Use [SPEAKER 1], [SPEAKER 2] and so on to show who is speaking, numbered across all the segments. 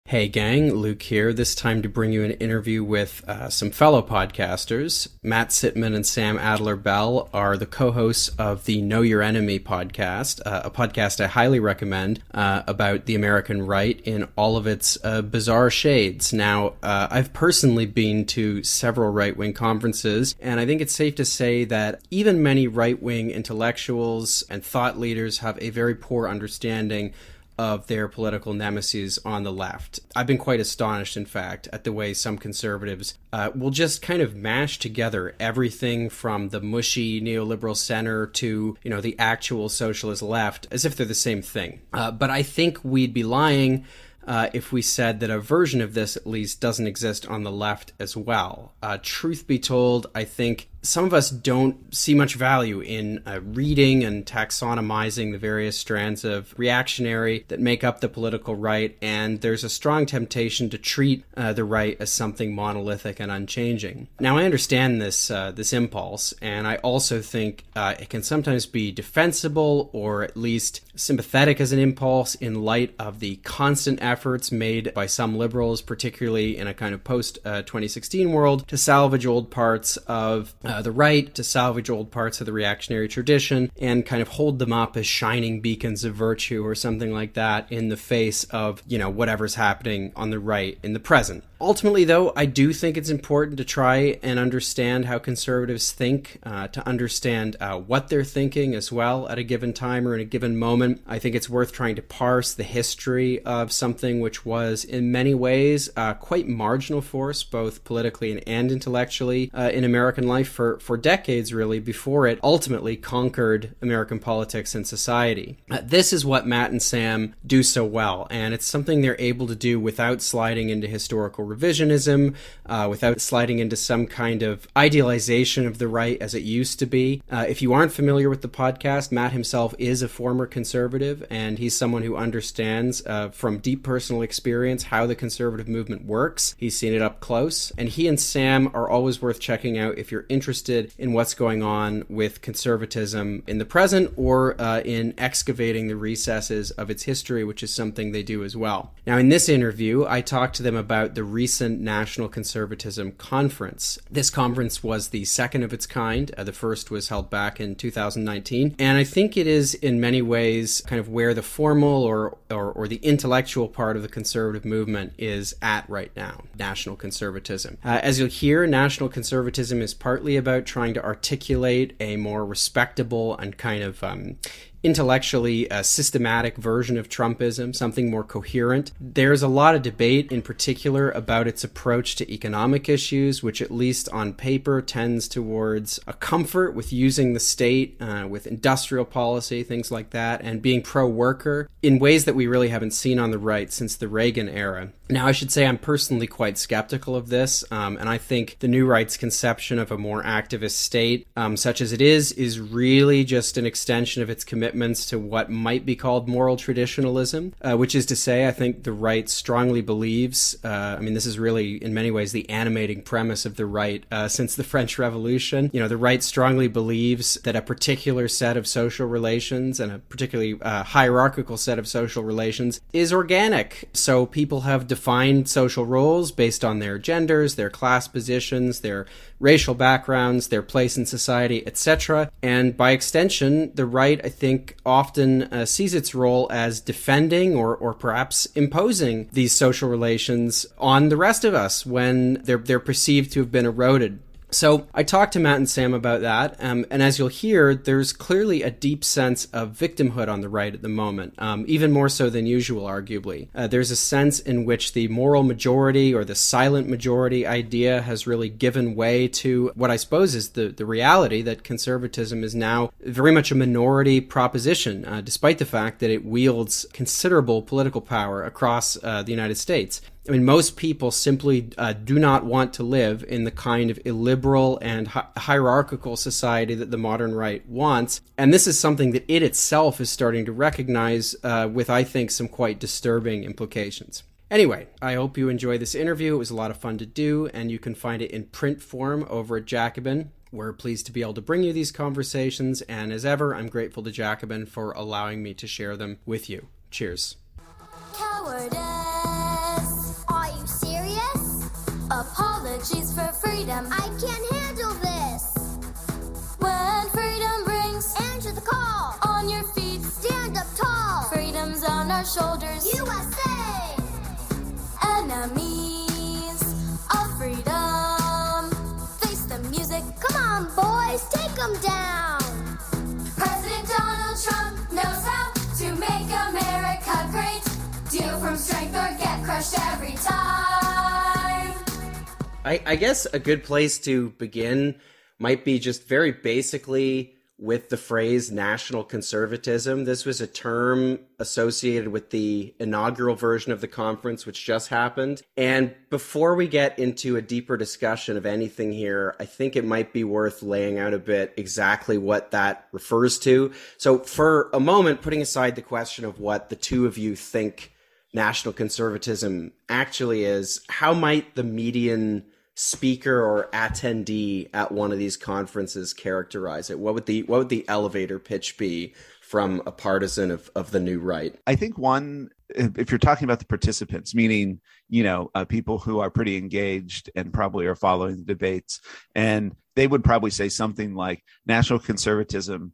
[SPEAKER 1] Hey gang, Luke here, this time to bring you an interview with some fellow podcasters. Matt Sitman and Sam Adler-Bell are the co-hosts of the Know Your Enemy podcast, a podcast I highly recommend about the American right in all of its bizarre shades. Now, I've personally been to several right-wing conferences, and I think it's safe to say that even many right-wing intellectuals and thought leaders have a very poor understanding of their political nemesis on the left. I've been quite astonished, in fact, at the way some conservatives will just kind of mash together everything from the mushy neoliberal center to, the actual socialist left as if they're the same thing. But I think we'd be lying if we said that a version of this, at least, doesn't exist on the left as well. Truth be told, I think some of us don't see much value in reading and taxonomizing the various strands of reactionary that make up the political right, and there's a strong temptation to treat the right as something monolithic and unchanging. Now, I understand this impulse, and I also think it can sometimes be defensible or at least sympathetic as an impulse in light of the constant efforts made by some liberals, particularly in a kind of post-2016 world, to salvage old parts of the right, to salvage old parts of the reactionary tradition, and kind of hold them up as shining beacons of virtue or something like that in the face of, whatever's happening on the right in the present. Ultimately, though, I do think it's important to try and understand how conservatives think, to understand what they're thinking as well at a given time or in a given moment. I think it's worth trying to parse the history of something which was, in many ways, quite marginal force, both politically and intellectually, in American life for decades, really, before it ultimately conquered American politics and society. This is what Matt and Sam do so well, and it's something they're able to do without sliding into historical revisionism, without sliding into some kind of idealization of the right as it used to be. If you aren't familiar with the podcast, Matt himself is a former conservative, and he's someone who understands from deep personal experience how the conservative movement works. He's seen it up close, and he and Sam are always worth checking out if you're interested in what's going on with conservatism in the present or in excavating the recesses of its history, which is something they do as well. Now, in this interview, I talked to them about the recent National Conservatism Conference. This conference was the second of its kind. The first was held back in 2019, and I think it is in many ways kind of where the formal or the intellectual part of the conservative movement is at right now, national conservatism. As you'll hear, national conservatism is partly about trying to articulate a more respectable and kind of intellectually systematic version of Trumpism, something more coherent. There's a lot of debate in particular about its approach to economic issues, which at least on paper tends towards a comfort with using the state, with industrial policy, things like that, and being pro-worker in ways that we really haven't seen on the right since the Reagan era. Now, I should say I'm personally quite skeptical of this, and I think the New Right's conception of a more activist state, such as it is really just an extension of its commitments to what might be called moral traditionalism, which is to say, I think the right strongly believes, this is really in many ways the animating premise of the right since the French Revolution. The right strongly believes that a particular set of social relations and a particularly hierarchical set of social relations is organic. So people have defined social roles based on their genders, their class positions, their racial backgrounds, their place in society, etc. And by extension, the right, I think, often sees its role as defending or perhaps imposing these social relations on the rest of us when they're perceived to have been eroded. So I talked to Matt and Sam about that, and as you'll hear, there's clearly a deep sense of victimhood on the right at the moment, even more so than usual, arguably. There's a sense in which the moral majority or the silent majority idea has really given way to what I suppose is the reality that conservatism is now very much a minority proposition, despite the fact that it wields considerable political power across the United States. Most people simply do not want to live in the kind of illiberal and hierarchical society that the modern right wants. And this is something that it itself is starting to recognize with, I think, some quite disturbing implications. Anyway, I hope you enjoy this interview. It was a lot of fun to do, and you can find it in print form over at Jacobin. We're pleased to be able to bring you these conversations, and as ever, I'm grateful to Jacobin for allowing me to share them with you. Cheers.
[SPEAKER 2] Cowardice. them. I can't handle this. When freedom rings, answer the call. On your feet, stand up tall. Freedom's on our shoulders. USA! Enemies of freedom. Face the music. Come on, boys, take them down. President Donald Trump knows how to make America great. Deal from strength or get crushed every time.
[SPEAKER 1] I guess a good place to begin might be just very basically with the phrase national conservatism. This was a term associated with the inaugural version of the conference, which just happened. And before we get into a deeper discussion of anything here, I think it might be worth laying out a bit exactly what that refers to. So for a moment, putting aside the question of what the two of you think national conservatism actually is, how might the median speaker or attendee at one of these conferences characterize it? What would the elevator pitch be from a partisan of the new right?
[SPEAKER 3] I think one, if you're talking about the participants, meaning, people who are pretty engaged and probably are following the debates, and they would probably say something like national conservatism,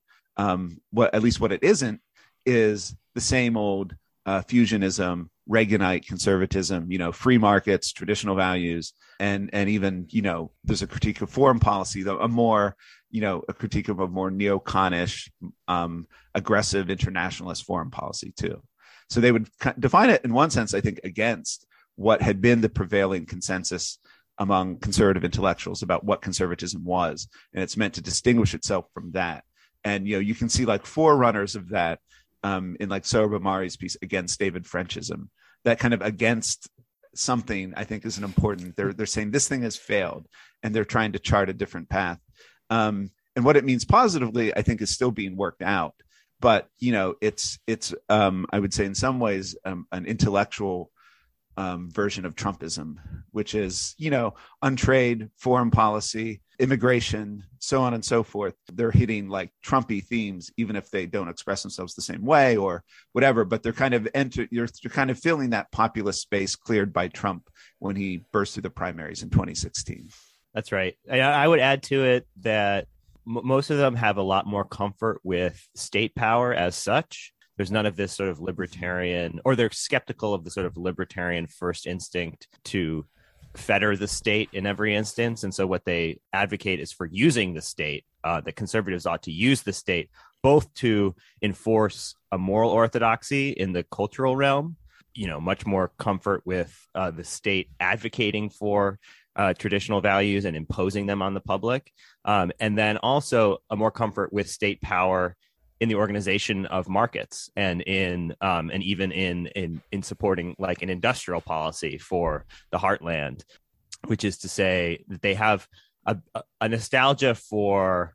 [SPEAKER 3] at least what it isn't, is the same old fusionism, Reaganite conservatism, free markets, traditional values, and even, there's a critique of foreign policy, though a critique of a more neoconish, aggressive internationalist foreign policy too. So they would define it in one sense, I think, against what had been the prevailing consensus among conservative intellectuals about what conservatism was. And it's meant to distinguish itself from that. And, you can see like forerunners of that in like Sohrab Ahmari's piece against David Frenchism. That kind of against something, I think, is an important. They're saying this thing has failed, and they're trying to chart a different path. And what it means positively, I think, is still being worked out. But it's I would say in some ways an intellectual version of Trumpism, which is on trade, foreign policy, immigration, so on and so forth. They're hitting like Trumpy themes, even if they don't express themselves the same way or whatever. But they're kind of you're kind of filling that populist space cleared by Trump when he burst through the primaries in 2016.
[SPEAKER 4] That's right. I would add to it that most of them have a lot more comfort with state power as such. There's none of this sort of libertarian, or they're skeptical of the sort of libertarian first instinct to fetter the state in every instance. And so what they advocate is for using the state. The conservatives ought to use the state both to enforce a moral orthodoxy in the cultural realm, much more comfort with the state advocating for traditional values and imposing them on the public. And then also a more comfort with state power in the organization of markets and and even in supporting like an industrial policy for the heartland, which is to say that they have a nostalgia for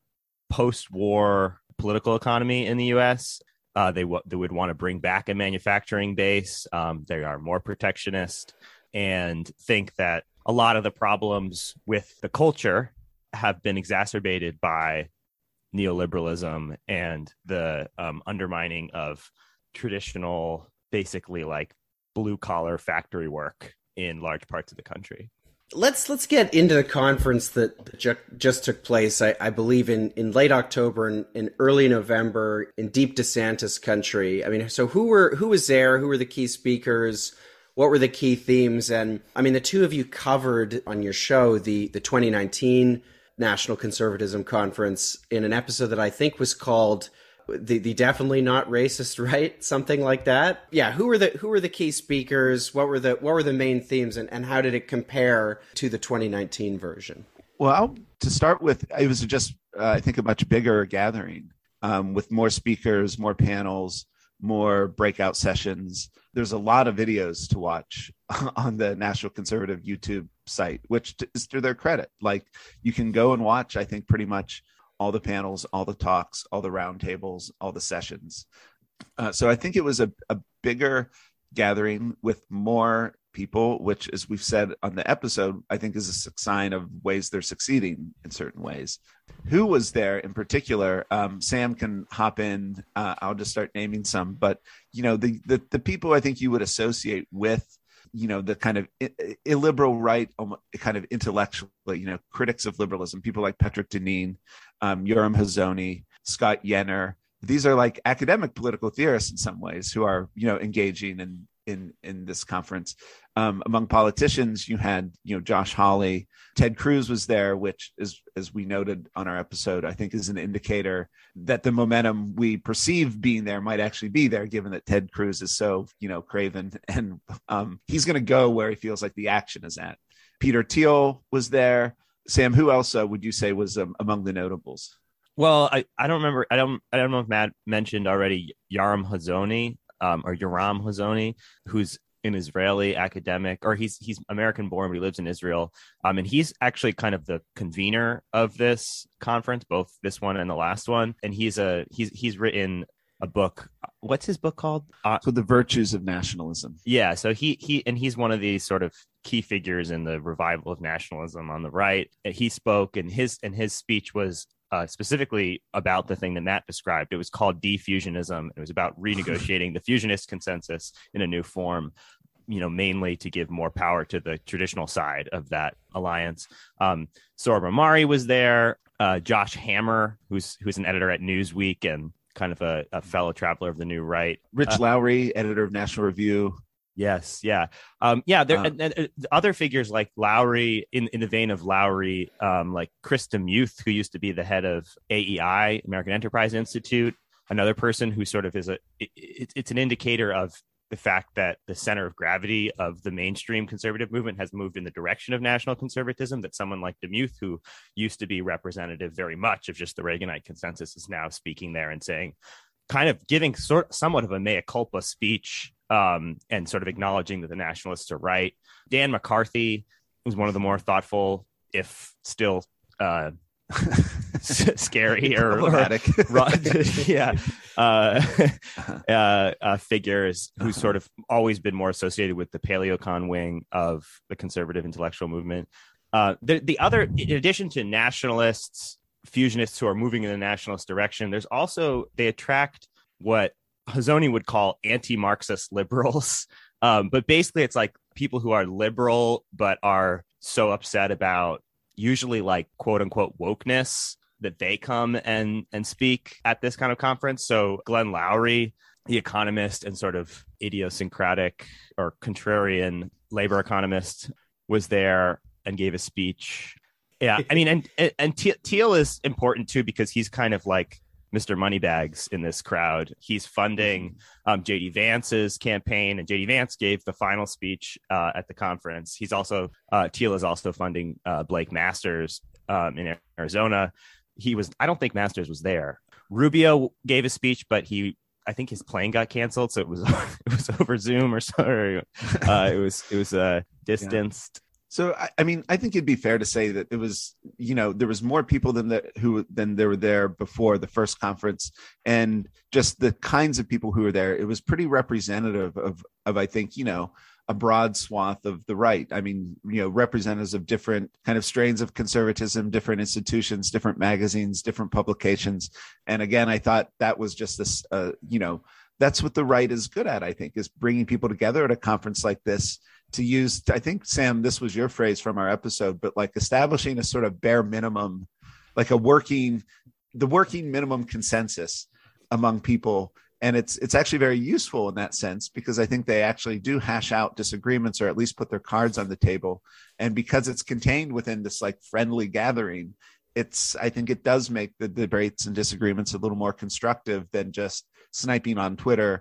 [SPEAKER 4] post-war political economy in the U.S. They would want to bring back a manufacturing base. They are more protectionist and think that a lot of the problems with the culture have been exacerbated by neoliberalism and the undermining of traditional, basically like blue collar factory work in large parts of the country.
[SPEAKER 1] Let's get into the conference that just took place, I believe, in late October and in early November in deep DeSantis country. I mean, so who was there? Who were the key speakers? What were the key themes? And I mean, the two of you covered on your show the 2019 National Conservatism Conference in an episode that I think was called the Definitely Not Racist Right, something like that. Yeah, who were the key speakers? What were the main themes, and how did it compare to the 2019 version?
[SPEAKER 3] Well, to start with, it was just I think a much bigger gathering with more speakers, more panels, more breakout sessions. There's a lot of videos to watch on the National Conservative YouTube site, which is to their credit. Like, you can go and watch, I think, pretty much all the panels, all the talks, all the roundtables, all the sessions. So I think it was a bigger gathering with more people, which, as we've said on the episode, I think is a sign of ways they're succeeding in certain ways. Who was there in particular? Sam can hop in. I'll just start naming some. But, the people I think you would associate with the kind of illiberal right, kind of intellectually, critics of liberalism, people like Patrick Deneen, Yoram Hazony, Scott Yenner. These are like academic political theorists in some ways who are, engaging in this conference. Among politicians, you had, Josh Hawley. Ted Cruz was there, which is, as we noted on our episode, I think is an indicator that the momentum we perceive being there might actually be there, given that Ted Cruz is so, craven, and he's going to go where he feels like the action is at. Peter Thiel was there. Sam, who else would you say was among the notables?
[SPEAKER 4] Well, I don't remember. I don't know if Matt mentioned already Yoram Hazony, who's an Israeli academic, or he's American born, but he lives in Israel. And he's actually kind of the convener of this conference, both this one and the last one. And he's written a book. What's his book called?
[SPEAKER 3] So The Virtues of Nationalism.
[SPEAKER 4] Yeah. So he's one of these sort of key figures in the revival of nationalism on the right. He spoke, and his speech was specifically about the thing that Matt described. It was called Defusionism. It was about renegotiating the fusionist consensus in a new form, mainly to give more power to the traditional side of that alliance. Sohrab Ahmari was there. Josh Hammer, who's an editor at Newsweek and kind of a fellow traveler of the new right.
[SPEAKER 3] Rich Lowry, editor of National Review.
[SPEAKER 4] Yes. Yeah. And other figures like Lowry, in the vein of Lowry, like Chris DeMuth, who used to be the head of AEI, American Enterprise Institute, another person who sort of it's an indicator of the fact that the center of gravity of the mainstream conservative movement has moved in the direction of national conservatism, that someone like DeMuth, who used to be representative very much of just the Reaganite consensus, is now speaking there and saying, kind of giving somewhat of a mea culpa speech, and sort of acknowledging that the nationalists are right. Dan McCarthy was one of the more thoughtful, if still scary or figures who's sort of always been more associated with the paleocon wing of the conservative intellectual movement. The other, in addition to nationalists, fusionists who are moving in the nationalist direction, there's also, they attract what Hazony would call anti-Marxist liberals. But basically it's like people who are liberal, but are so upset about usually like quote unquote wokeness that they come and speak at this kind of conference. So Glenn Lowry, the economist and sort of idiosyncratic or contrarian labor economist, was there and gave a speech. Yeah. I mean, and Thiel is important too, because he's kind of like Mr. Moneybags in this crowd. He's funding J.D. Vance's campaign, and J.D. Vance gave the final speech at the conference. He's also, Thiel is also funding Blake Masters in Arizona. I don't think Masters was there. Rubio gave a speech, but I think his plane got canceled, so it was over Zoom or so. It was distanced.
[SPEAKER 3] Yeah. So, I mean, I think it'd be fair to say that it was, there was more people than there were there before the first conference, and just the kinds of people who were there, it was pretty representative of I think, a broad swath of the right. I mean, representatives of different kind of strains of conservatism, different institutions, different magazines, different publications. And again, I thought that was just this, that's what the right is good at, I think, is bringing people together at a conference like this to use, I think, Sam, this was your phrase from our episode, but like establishing a sort of bare minimum, like the working minimum consensus among people. And it's actually very useful in that sense, because I think they actually do hash out disagreements, or at least put their cards on the table. And because it's contained within this like friendly gathering, I think it does make the debates and disagreements a little more constructive than just sniping on Twitter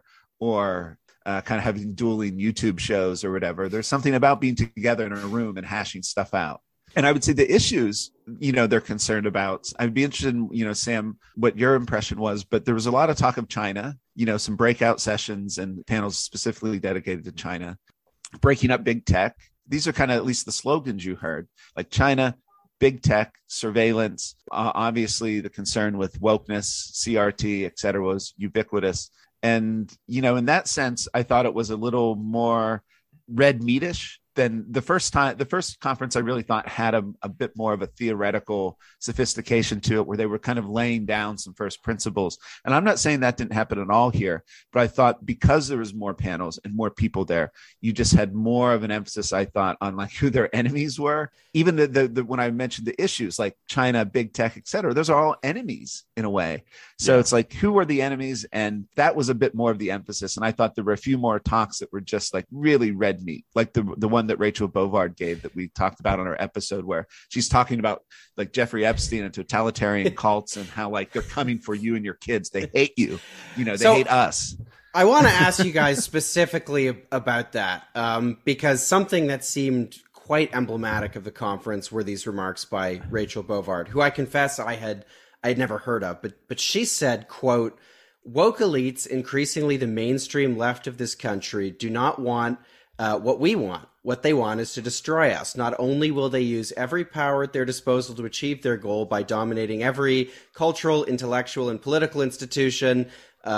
[SPEAKER 3] or kind of having dueling YouTube shows or whatever. There's something about being together in a room and hashing stuff out. And I would say the issues, they're concerned about, I'd be interested in, Sam, what your impression was, but there was a lot of talk of China, some breakout sessions and panels specifically dedicated to China, breaking up big tech. These are kind of at least the slogans you heard, like China, big tech, surveillance. Obviously, the concern with wokeness, CRT, et cetera, was ubiquitous. And, in that sense, I thought it was a little more red meatish then the first conference I really thought had a bit more of a theoretical sophistication to it, where they were kind of laying down some first principles. And I'm not saying that didn't happen at all here, but I thought because there was more panels and more people there, you just had more of an emphasis, I thought, on like who their enemies were. Even the when I mentioned the issues like China, big tech, et cetera, those are all enemies in a way. So it's like, who are the enemies? And that was a bit more of the emphasis. And I thought there were a few more talks that were just like really red meat, like the one that Rachel Bovard gave that we talked about on our episode, where she's talking about like Jeffrey Epstein and totalitarian cults and how like they're coming for you and your kids. They hate you. They hate us.
[SPEAKER 1] I want to ask you guys specifically about that, because something that seemed quite emblematic of the conference were these remarks by Rachel Bovard, who I confess I had never heard of, but she said, quote, "Woke elites, increasingly the mainstream left of this country, do not want what we want. What they want is to destroy us. Not only will they use every power at their disposal to achieve their goal by dominating every cultural, intellectual, and political institution."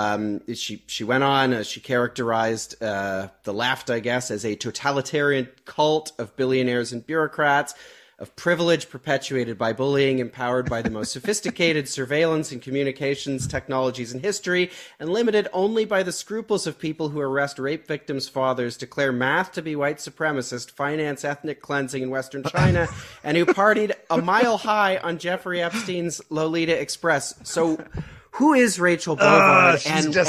[SPEAKER 1] She went on, she characterized the left, I guess, as a totalitarian cult of billionaires and bureaucrats, of privilege perpetuated by bullying, empowered by the most sophisticated surveillance and communications technologies in history, and limited only by the scruples of people who arrest rape victims' fathers, declare math to be white supremacist, finance ethnic cleansing in Western China, and who partied a mile high on Jeffrey Epstein's Lolita Express. So who is Rachel Bovard,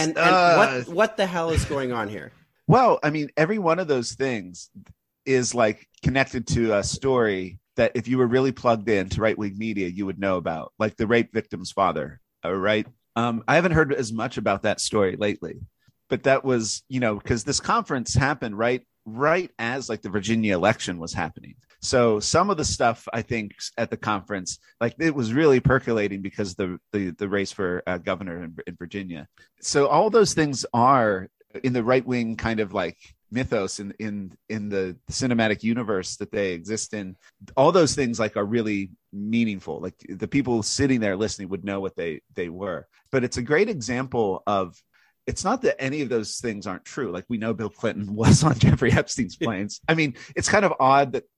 [SPEAKER 1] and what the hell is going on here?
[SPEAKER 3] Well, I mean, every one of those things is like connected to a story that if you were really plugged in to right-wing media, you would know about, like the rape victim's father. Right. I haven't heard as much about that story lately, but that was, because this conference happened right as like the Virginia election was happening. So some of the stuff I think at the conference, like it was really percolating because the race for governor in Virginia. So all those things are in the right-wing kind of like mythos in the cinematic universe that they exist in. All those things like are really meaningful. Like the people sitting there listening would know what they were. But it's a great example of, it's not that any of those things aren't true. Like we know Bill Clinton was on Jeffrey Epstein's planes. I mean, it's kind of odd that,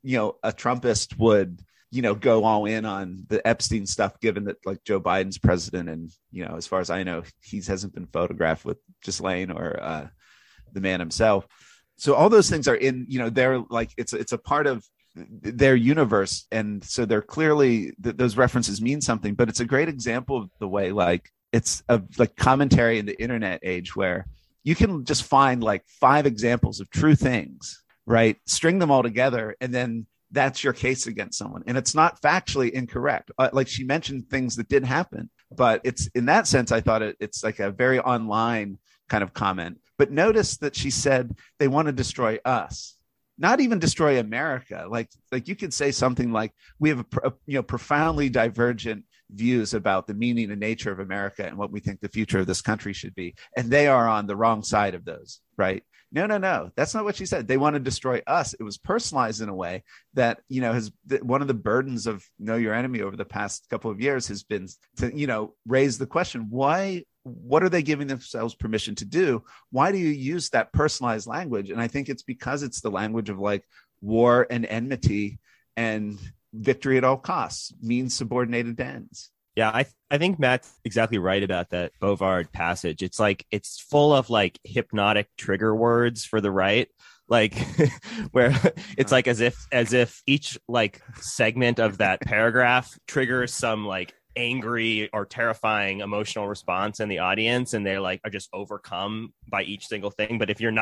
[SPEAKER 3] a Trumpist would, go all in on the Epstein stuff, given that like Joe Biden's president. And, as far as I know, he hasn't been photographed with Ghislaine or the man himself. So all those things are in, they're like, it's a part of their universe. And so they're clearly, those references mean something, but it's a great example of the way, like, it's a like commentary in the internet age where you can just find like 5 examples of true things, right? String them all together, and then that's your case against someone. And it's not factually incorrect. Like she mentioned things that did happen, but it's in that sense, I thought it's like a very online kind of comment. But notice that she said they want to destroy us, not even destroy America. Like you could say something like, we have profoundly divergent views about the meaning and nature of America and what we think the future of this country should be. And they are on the wrong side of those, right? No. That's not what she said. They want to destroy us. It was personalized in a way that, one of the burdens of Know Your Enemy over the past couple of years has been to, raise the question, what are they giving themselves permission to do? Why do you use that personalized language? And I think it's because it's the language of like war and enmity and victory at all costs, means subordinated ends.
[SPEAKER 4] Yeah, I think Matt's exactly right about that Bovard passage. It's like, it's full of like hypnotic trigger words for the right, like where it's like as if each like segment of that paragraph triggers some like angry or terrifying emotional response in the audience, and they're like are just overcome by each single thing. But if you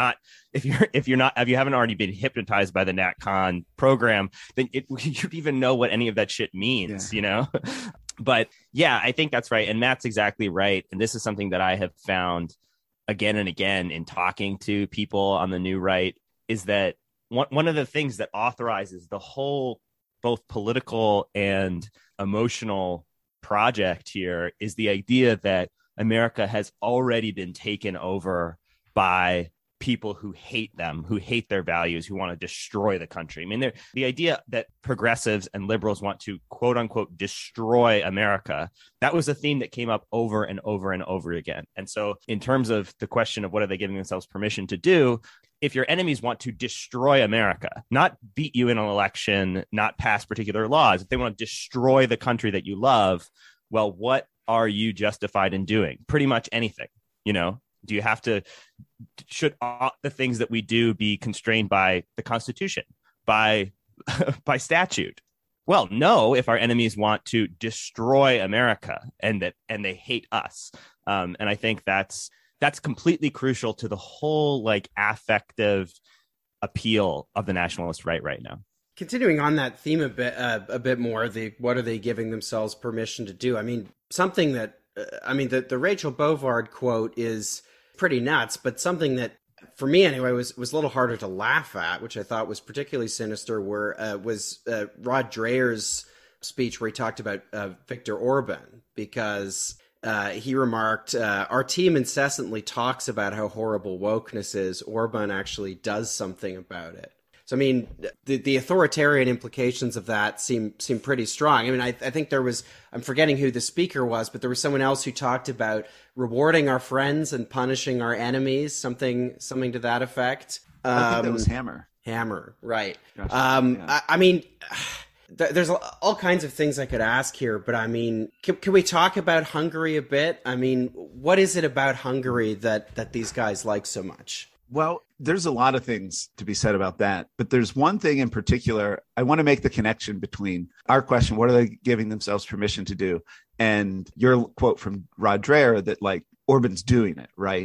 [SPEAKER 4] haven't already been hypnotized by the Nat Con program, then you'd even know what any of that shit means, But yeah, I think that's right. And Matt's exactly right. And this is something that I have found again and again in talking to people on the new right, is that one of the things that authorizes the whole both political and emotional project here is the idea that America has already been taken over by people who hate them, who hate their values, who want to destroy the country. I mean, the idea that progressives and liberals want to, quote unquote, destroy America, that was a theme that came up over and over and over again. And so in terms of the question of what are they giving themselves permission to do, if your enemies want to destroy America, not beat you in an election, not pass particular laws, if they want to destroy the country that you love, well, what are you justified in doing? Pretty much anything, you know? Do you have to, should the things that we do be constrained by the Constitution, by statute? Well, no, if our enemies want to destroy America and they hate us. And I think that's completely crucial to the whole like affective appeal of the nationalist right now.
[SPEAKER 1] Continuing on that theme a bit more, what are they giving themselves permission to do? I mean, something that, the Rachel Bovard quote is pretty nuts, but something that, for me anyway, was a little harder to laugh at, which I thought was particularly sinister, was Rod Dreher's speech where he talked about Viktor Orban, because he remarked, our team incessantly talks about how horrible wokeness is. Orban actually does something about it. So, I mean, the authoritarian implications of that seem pretty strong. I mean, I think there was, I'm forgetting who the speaker was, but there was someone else who talked about rewarding our friends and punishing our enemies, something to that effect.
[SPEAKER 3] I think that was Hammer.
[SPEAKER 1] Hammer, right.
[SPEAKER 3] Gosh, yeah.
[SPEAKER 1] I mean, there's all kinds of things I could ask here, but I mean, can we talk about Hungary a bit? I mean, what is it about Hungary that these guys like so much?
[SPEAKER 3] Well, there's a lot of things to be said about that, but there's one thing in particular. I want to make the connection between our question, what are they giving themselves permission to do, and your quote from Rod Dreher that like Orban's doing it, right?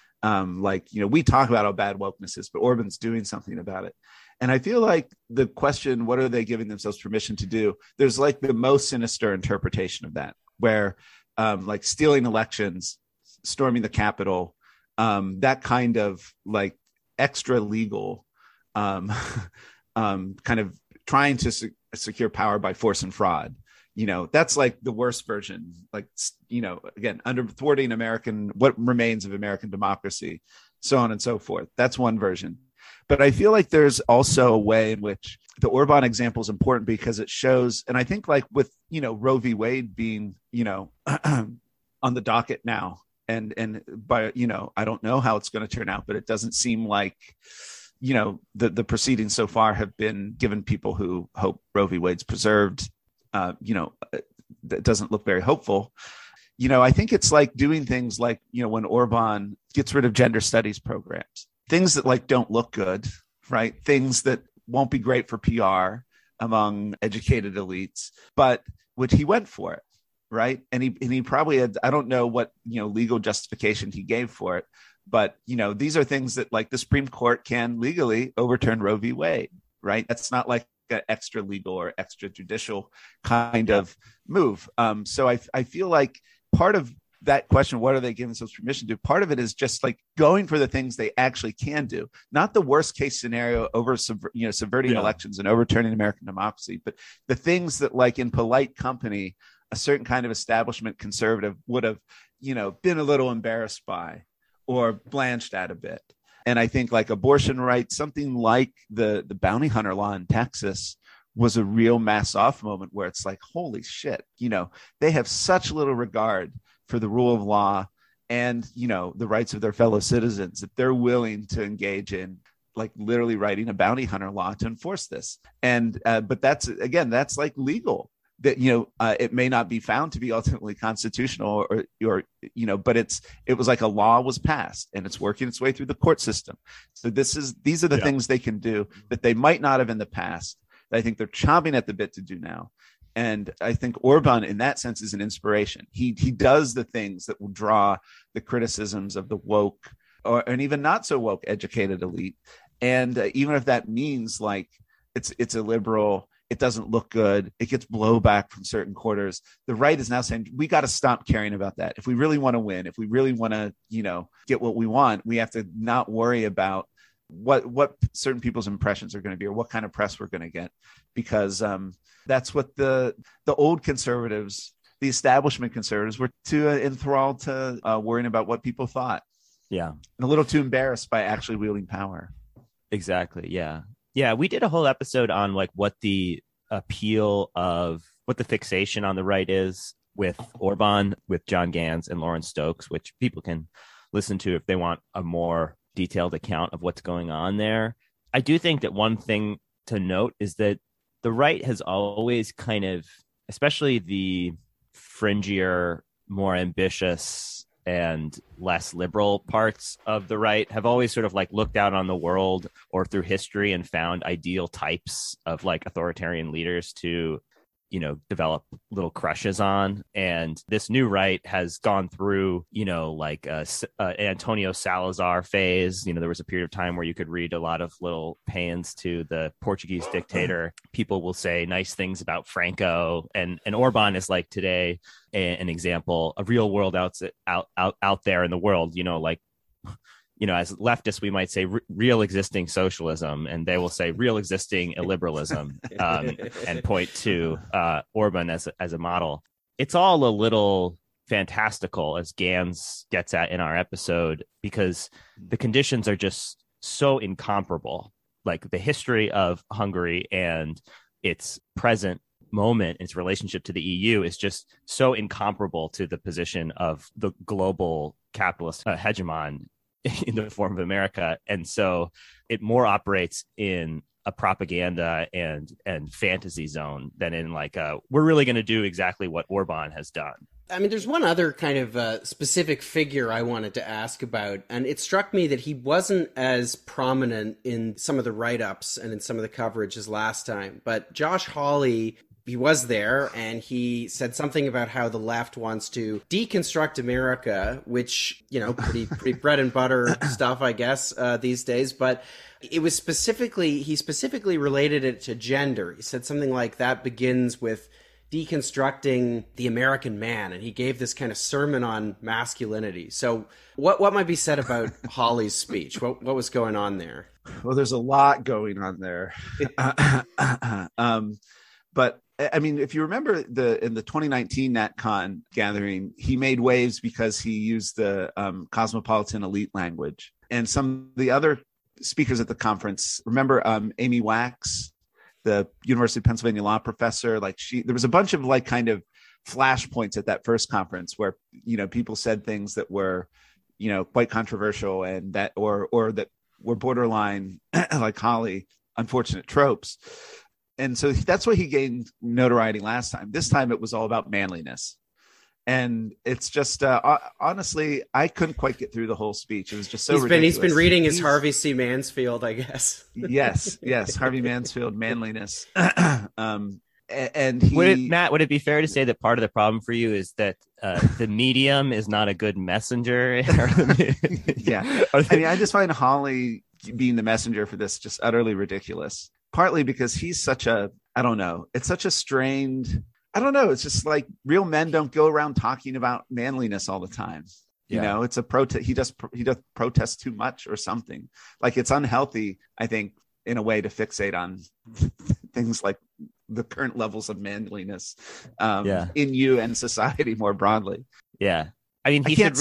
[SPEAKER 3] We talk about how bad wokeness is, but Orban's doing something about it. And I feel like the question, what are they giving themselves permission to do? There's like the most sinister interpretation of that, where like stealing elections, storming the Capitol, that kind of like extra legal kind of trying to secure power by force and fraud. You know, that's like the worst version, like, you know, again, under thwarting what remains of American democracy, so on and so forth. That's one version. But I feel like there's also a way in which the Orban example is important because it shows, and I think like with, you know, Roe v. Wade being, you know, on the docket now, and by, you know, I don't know how it's going to turn out, but it doesn't seem like, you know, the proceedings so far have been given people who hope Roe v. Wade's preserved. You know, that doesn't look very hopeful. You know, I think it's like doing things like, you know, when Orban gets rid of gender studies programs, things that like don't look good, right? Things that won't be great for PR among educated elites, but which he went for it. Right. And he probably had, I don't know what, you know, legal justification he gave for it, but, you know, these are things that like the Supreme Court can legally overturn Roe v. Wade. Right. That's not like an extra legal or extrajudicial kind of move. So I feel like part of that question, what are they giving themselves permission to do? Part of it is just like going for the things they actually can do, not the worst case scenario over, subverting elections and overturning American democracy, but the things that like in polite company, a certain kind of establishment conservative would have, you know, been a little embarrassed by or blanched at a bit. And I think like abortion rights, something like the bounty hunter law in Texas was a real mass off moment where it's like, holy shit, you know, they have such little regard for the rule of law and, you know, the rights of their fellow citizens that they're willing to engage in like literally writing a bounty hunter law to enforce this. And but that's like legal. That, you know, it may not be found to be ultimately constitutional or you know, but it was like a law was passed and it's working its way through the court system. So these are the things they can do that they might not have in the past, that I think they're chomping at the bit to do now. And I think Orban in that sense is an inspiration. He does the things that will draw the criticisms of the woke and even not so woke educated elite. And even if that means like it's a liberal, it doesn't look good, it gets blowback from certain quarters, the right is now saying, we got to stop caring about that. If we really want to win, if we really want to, you know, get what we want, we have to not worry about what certain people's impressions are going to be or what kind of press we're going to get, because that's what the old conservatives, the establishment conservatives, were too enthralled to worrying about what people thought.
[SPEAKER 4] Yeah,
[SPEAKER 3] and a little too embarrassed by actually wielding power.
[SPEAKER 4] exactly. Yeah. Yeah. We did a whole episode on like what the appeal of what the fixation on the right is with Orban, with John Gans and Lauren Stokes, which people can listen to if they want a more detailed account of what's going on there. I do think that one thing to note is that the right has always kind of, especially the fringier, more ambitious and less liberal parts of the right, have always sort of like looked out on the world or through history and found ideal types of like authoritarian leaders to, you know, develop little crushes on. And this new right has gone through, you know, like Antonio Salazar phase. You know, there was a period of time where you could read a lot of little paeans to the Portuguese dictator. People will say nice things about Franco, and Orban is like today an example, a real world out there in the world, you know, like, you know, as leftists, we might say real existing socialism, and they will say real existing illiberalism, and point to Orban as a model. It's all a little fantastical, as Gans gets at in our episode, because the conditions are just so incomparable. Like the history of Hungary and its present moment, its relationship to the EU is just so incomparable to the position of the global capitalist hegemon in the form of America. And so it more operates in a propaganda and fantasy zone than in like we're really going to do exactly what Orban has done.
[SPEAKER 1] I mean, there's one other kind of specific figure I wanted to ask about, and it struck me that he wasn't as prominent in some of the write-ups and in some of the coverage as last time, but Josh Hawley, he was there, and he said something about how the left wants to deconstruct America, which, you know, pretty bread and butter stuff, I guess, these days. But it was he specifically related it to gender. He said something like that begins with deconstructing the American man, and he gave this kind of sermon on masculinity. So what might be said about Hawley's speech? What was going on there?
[SPEAKER 3] Well, there's a lot going on there. But I mean, if you remember in the 2019 NatCon gathering, he made waves because he used the cosmopolitan elite language. And some of the other speakers at the conference, remember Amy Wax, the University of Pennsylvania law professor, there was a bunch of like kind of flashpoints at that first conference where, you know, people said things that were, you know, quite controversial and that, or that were borderline like Hawley, unfortunate tropes. And so that's why he gained notoriety last time. This time it was all about manliness. And it's just, honestly, I couldn't quite get through the whole speech. It was just so ridiculous.
[SPEAKER 1] He's been reading his Harvey C. Mansfield, I guess.
[SPEAKER 3] Yes. Harvey Mansfield, manliness. And
[SPEAKER 4] Matt, would it be fair to say that part of the problem for you is that the medium is not a good messenger?
[SPEAKER 3] Yeah. I mean, I just find Hawley being the messenger for this just utterly ridiculous. Partly because he's such a, I don't know, it's such a strained, I don't know, it's just like real men don't go around talking about manliness all the time. You know, it's a protest. He does protest too much or something. Like it's unhealthy, I think, in a way to fixate on things like the current levels of manliness in you and society more broadly.
[SPEAKER 4] Yeah. I mean,
[SPEAKER 3] he should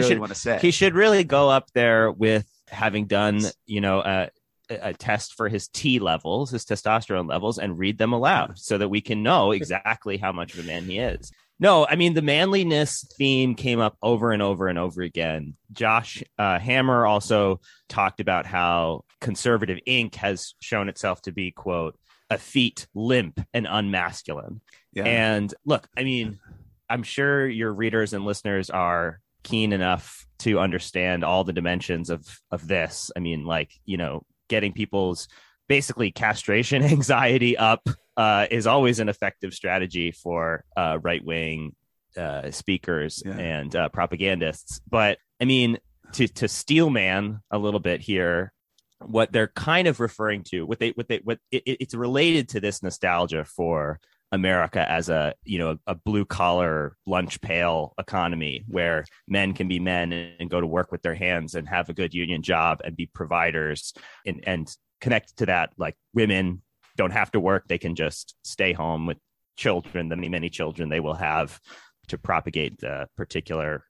[SPEAKER 4] really go up there with having done, you know, a test for his T levels, his testosterone levels, and read them aloud so that we can know exactly how much of a man he is. No, I mean, the manliness theme came up over and over and over again. Josh Hammer also talked about how conservative ink has shown itself to be, quote, effete, limp, and unmasculine. Yeah. And look, I mean, I'm sure your readers and listeners are keen enough to understand all the dimensions of this. I mean, like, you know, getting people's basically castration anxiety up is always an effective strategy for right-wing speakers and propagandists. But I mean, to steel man a little bit here, what they're kind of referring to, it's related to this nostalgia for America as a blue collar lunch pail economy where men can be men and go to work with their hands and have a good union job and be providers and connect to that. Like women don't have to work. They can just stay home with children, the many children they will have to propagate particular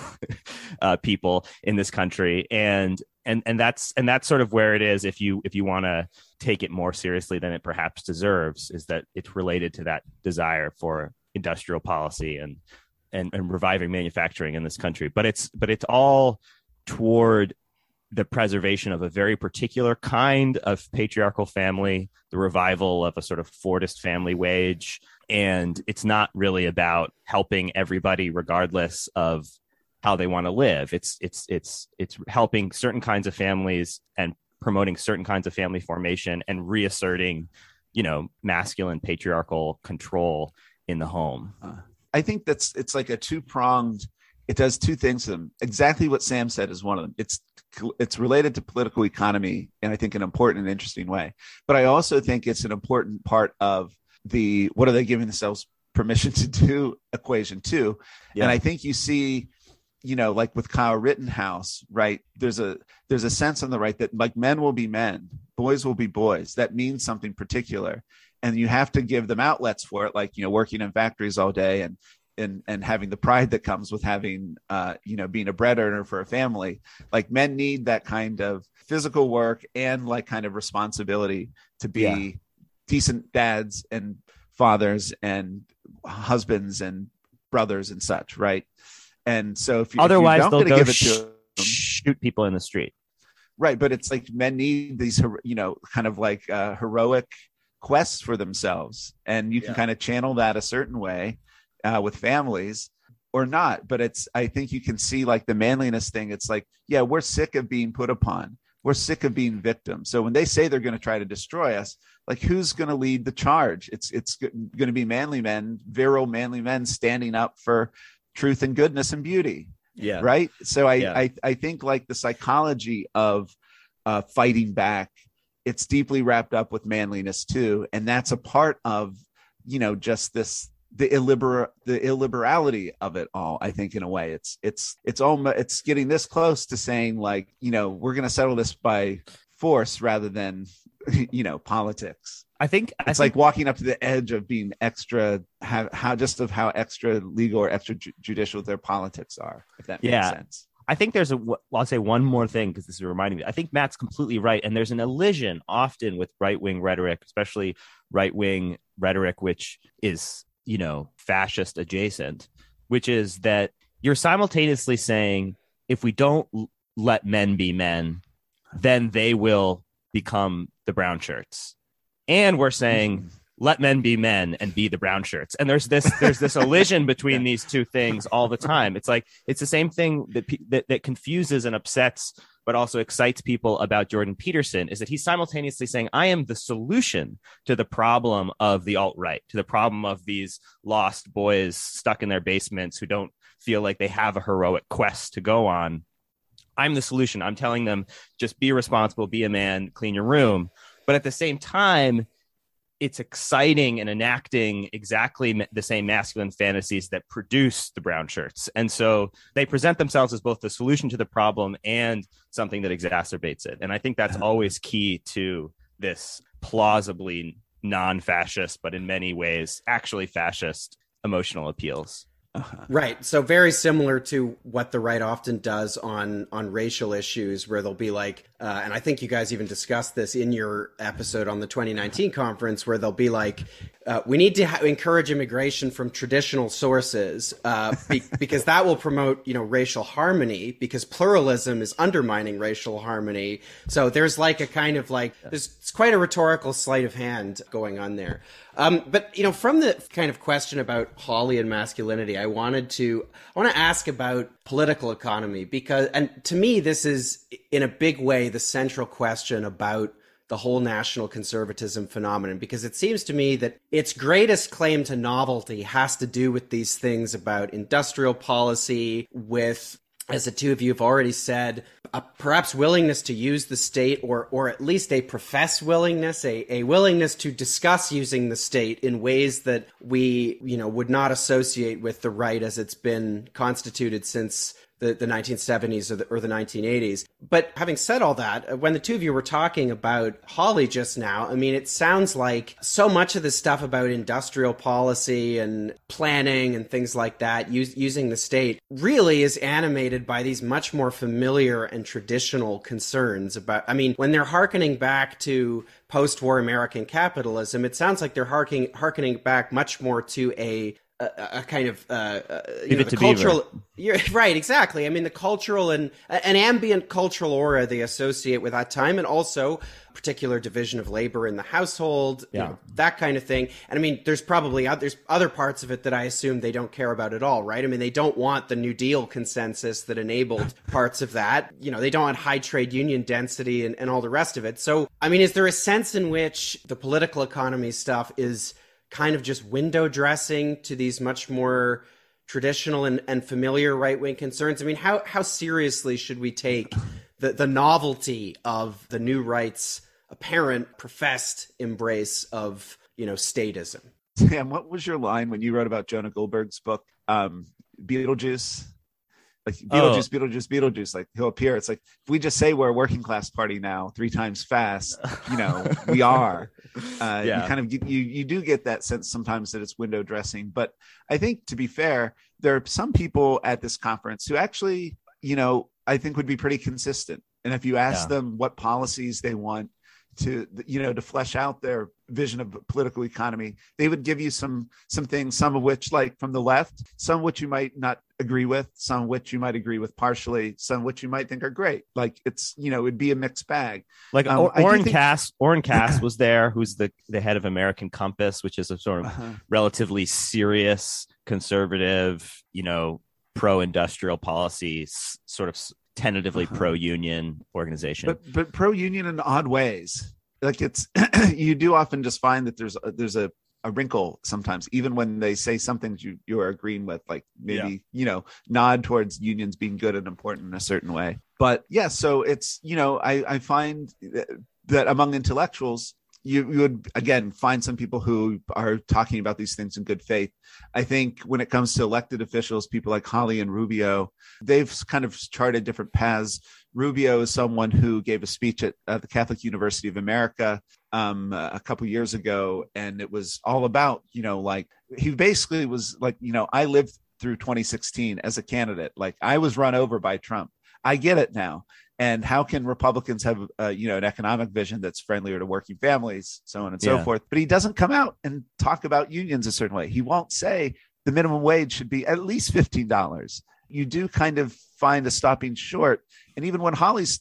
[SPEAKER 4] people in this country, and that's sort of where it is. If you want to take it more seriously than it perhaps deserves, is that it's related to that desire for industrial policy and reviving manufacturing in this country. But it's all toward the preservation of a very particular kind of patriarchal family, the revival of a sort of Fordist family wage. And it's not really about helping everybody regardless of how they want to live. It's helping certain kinds of families and promoting certain kinds of family formation and reasserting, masculine patriarchal control in the home.
[SPEAKER 3] I think it's like a two-pronged. It does two things to them. Exactly what Sam said is one of them. It's related to political economy, and I think an important and interesting way. But I also think it's an important part of the what are they giving themselves permission to do equation too. Yeah. And I think you see, like with Kyle Rittenhouse, right? There's a sense on the right that like men will be men, boys will be boys. That means something particular, and you have to give them outlets for it, like working in factories all day and having the pride that comes with having being a bread earner for a family. Like men need that kind of physical work and like kind of responsibility to be decent dads and fathers and husbands and brothers and such, right? And so if
[SPEAKER 4] otherwise
[SPEAKER 3] if
[SPEAKER 4] they'll go
[SPEAKER 3] give it to them,
[SPEAKER 4] shoot people in the street,
[SPEAKER 3] right? But it's like men need these kind of like heroic quests for themselves, and you can kind of channel that a certain way with families or not. But I think you can see like the manliness thing. It's like, we're sick of being put upon. We're sick of being victims. So when they say they're going to try to destroy us, like who's going to lead the charge? It's going to be manly men, virile manly men standing up for truth and goodness and beauty.
[SPEAKER 1] Yeah.
[SPEAKER 3] Right. So I think like the psychology of fighting back, it's deeply wrapped up with manliness too. And that's a part of, just the illiberality of it all. I think in a way it's getting this close to saying like, we're going to settle this by force rather than, politics.
[SPEAKER 4] I think
[SPEAKER 3] like walking up to the edge of being extra, how extra legal or extra judicial their politics are, if that makes sense.
[SPEAKER 4] I think I'll say one more thing because this is reminding me. I think Matt's completely right. And there's an elision often with right-wing rhetoric, especially right-wing rhetoric, which is, fascist adjacent, which is that you're simultaneously saying, if we don't let men be men, then they will become the brown shirts. And we're saying, let men be men and be the brown shirts. And there's this elision between these two things all the time. It's like, it's the same thing that confuses and upsets, but also excites people about Jordan Peterson, is that he's simultaneously saying, I am the solution to the problem of the alt-right, to the problem of these lost boys stuck in their basements who don't feel like they have a heroic quest to go on. I'm the solution. I'm telling them, just be responsible, be a man, clean your room. But at the same time, it's exciting and enacting exactly the same masculine fantasies that produce the brown shirts. And so they present themselves as both the solution to the problem and something that exacerbates it. And I think that's always key to this plausibly non-fascist, but in many ways actually fascist emotional appeals.
[SPEAKER 1] Right. So very similar to what the right often does on racial issues, where they'll be like, and I think you guys even discussed this in your episode on the 2019 conference, where they'll be like, we need to encourage immigration from traditional sources because that will promote, racial harmony, because pluralism is undermining racial harmony. So there's like a kind of like, it's quite a rhetorical sleight of hand going on there. But, from the kind of question about Holly and masculinity, I want to ask about political economy, because, and to me, this is in a big way the central question about the whole national conservatism phenomenon, because it seems to me that its greatest claim to novelty has to do with these things about industrial policy, with, as the two of you have already said, a perhaps willingness to use the state, or at least a professed willingness, a willingness to discuss using the state in ways that we, would not associate with the right as it's been constituted since the 1970s or the 1980s. But having said all that, when the two of you were talking about Hawley just now, I mean, it sounds like so much of the stuff about industrial policy and planning and things like that, using the state, really is animated by these much more familiar and traditional concerns about, I mean, when they're hearkening back to post-war American capitalism, it sounds like they're hearkening back much more to a kind of the cultural, you're right, exactly. I mean, the cultural and an ambient cultural aura they associate with that time, and also particular division of labor in the household, you know, that kind of thing. And I mean, there's other parts of it that I assume they don't care about at all, right? I mean, they don't want the New Deal consensus that enabled parts of that. You know, they don't want high trade union density and all the rest of it. So, I mean, is there a sense in which the political economy stuff is kind of just window dressing to these much more traditional and familiar right-wing concerns? I mean, how seriously should we take the novelty of the new right's apparent professed embrace of, you know, statism?
[SPEAKER 3] Sam, what was your line when you wrote about Jonah Goldberg's book, Beetlejuice? Like Beetlejuice, like he'll appear. It's like, if we just say we're a working class party now 3 times fast, you know, we are. You kind of you do get that sense sometimes that it's window dressing. But I think, to be fair, there are some people at this conference who actually, you know, I think would be pretty consistent. And if you ask them what policies they want to, you know, to flesh out their vision of political economy, they would give you some things, some of which, like from the left, some of which you might not agree with, some of which you might agree with partially, some of which you might think are great. Like, it's, you know, it'd be a mixed bag.
[SPEAKER 4] Like Orrin Cass was there, who's the head of American Compass, which is a sort of relatively serious, conservative, you know, pro-industrial policy, sort of tentatively pro-union organization,
[SPEAKER 3] but pro-union in odd ways. Like, it's you do often just find that there's a wrinkle sometimes, even when they say something you are agreeing with, like maybe you know, nod towards unions being good and important in a certain way. But yeah, so it's, you know, I find that among intellectuals, you would, again, find some people who are talking about these things in good faith. I think when it comes to elected officials, people like Hawley and Rubio, they've kind of charted different paths. Rubio is someone who gave a speech at the Catholic University of America a couple years ago, and it was all about, you know, like, he basically was like, you know, I lived through 2016 as a candidate. Like, I was run over by Trump. I get it now. And how can Republicans have, you know, an economic vision that's friendlier to working families, so on and so forth? But he doesn't come out and talk about unions a certain way. He won't say the minimum wage should be at least $15. You do kind of find a stopping short. And even when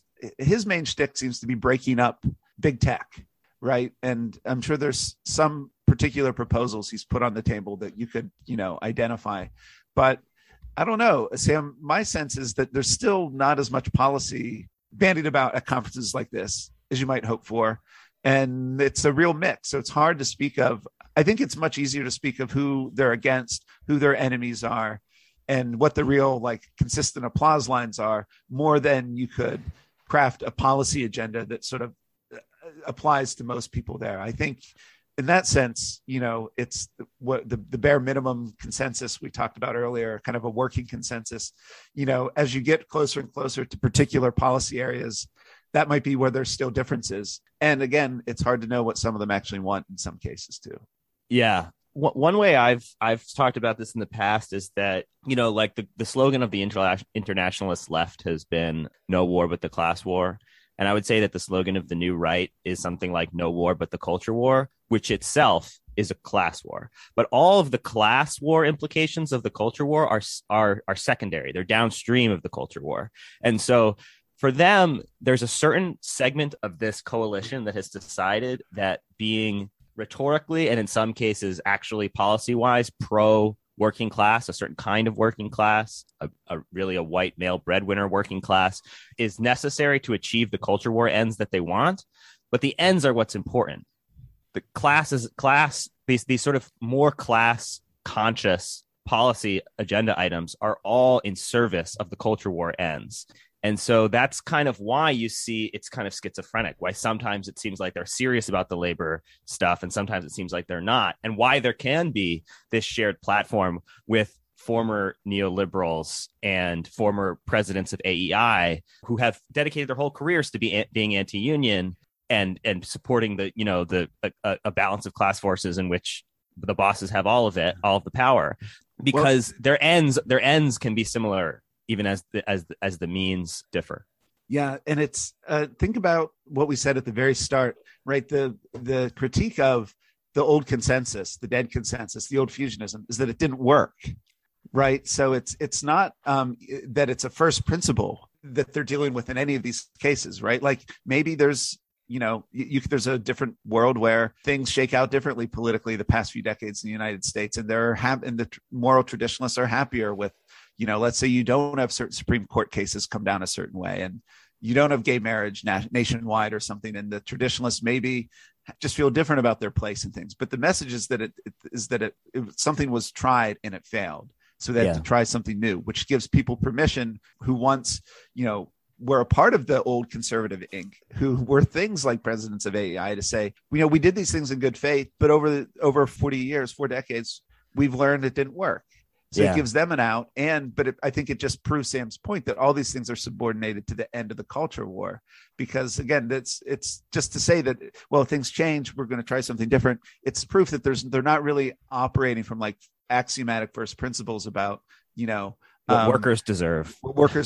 [SPEAKER 3] his main shtick seems to be breaking up big tech, right? And I'm sure there's some particular proposals he's put on the table that you could, you know, identify. But I don't know, Sam, my sense is that there's still not as much policy bandied about at conferences like this as you might hope for. And it's a real mix. So it's hard to speak of. I think it's much easier to speak of who they're against, who their enemies are, and what the real, like, consistent applause lines are, more than you could craft a policy agenda that sort of applies to most people there. I think in that sense, you know, it's what the bare minimum consensus we talked about earlier, kind of a working consensus. You know, as you get closer and closer to particular policy areas, that might be where there's still differences. And again, it's hard to know what some of them actually want in some cases too.
[SPEAKER 4] Yeah. One way I've talked about this in the past is that, you know, like the slogan of the internationalist left has been "No war but the class war." And I would say that the slogan of the new right is something like "No war but the culture war," which itself is a class war. But all of the class war implications of the culture war are secondary. They're downstream of the culture war. And so for them, there's a certain segment of this coalition that has decided that being rhetorically and in some cases actually policy-wise pro working class, a certain kind of working class, a white male breadwinner working class, is necessary to achieve the culture war ends that they want. But the ends are what's important. The these sort of more class conscious policy agenda items are all in service of the culture war ends. And so that's kind of why you see it's kind of schizophrenic, why sometimes it seems like they're serious about the labor stuff and sometimes it seems like they're not, and why there can be this shared platform with former neoliberals and former presidents of AEI who have dedicated their whole careers to being anti-union and supporting a balance of class forces in which the bosses have all of the power, because their ends can be similar even as the means differ.
[SPEAKER 3] Yeah, and it's think about what we said at the very start, right? The critique of the old consensus, the dead consensus, the old fusionism is that it didn't work, right? So it's not that it's a first principle that they're dealing with in any of these cases, right? Like maybe there's there's a different world where things shake out differently politically the past few decades in the United States, and and the moral traditionalists are happier with, let's say you don't have certain Supreme Court cases come down a certain way, and you don't have gay marriage nationwide or something, and the traditionalists maybe just feel different about their place in things. But the message is that something was tried and it failed, so they have to try something new, which gives people permission who once were a part of the old conservative Inc., who were things like presidents of AEI, to say, we did these things in good faith, but over 4 decades, we've learned it didn't work. So it gives them an out. I think it just proves Sam's point that all these things are subordinated to the end of the culture war, because again, it's just to say that, well, things change, we're going to try something different. It's proof that they're not really operating from like axiomatic first principles about,
[SPEAKER 4] what workers deserve,